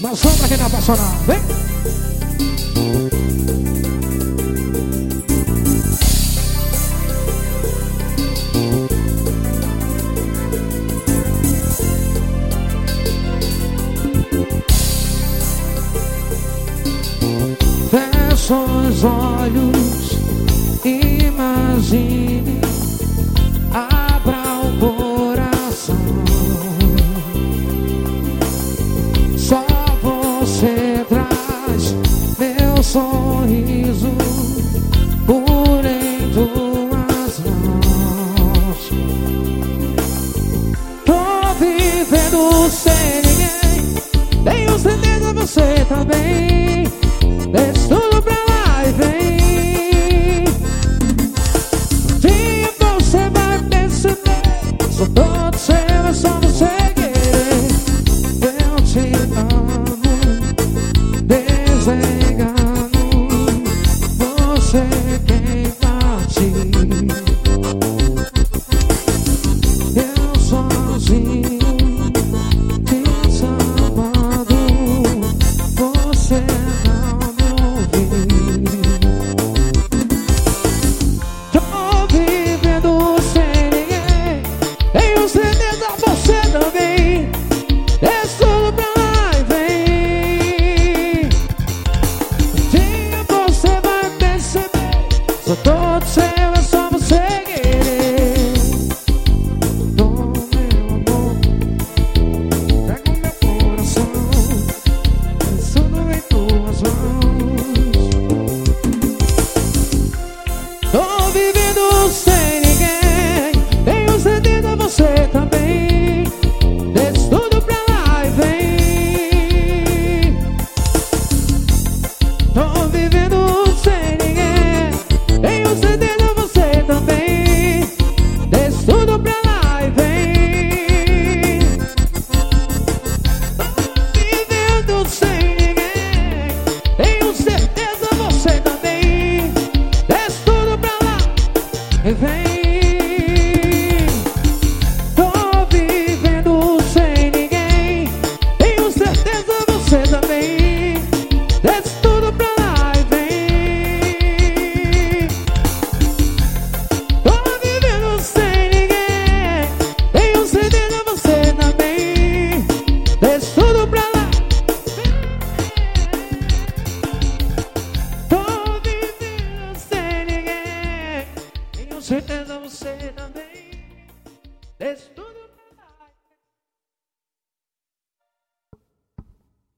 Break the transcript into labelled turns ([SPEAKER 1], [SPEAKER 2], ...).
[SPEAKER 1] Mas só pra quem tá apaixonado, vem! Fecha os olhos, imagine, abra o coração. Só você traz meu sorriso por em tuas mãos. Tô vivendo sem ninguém, tenho certeza você também.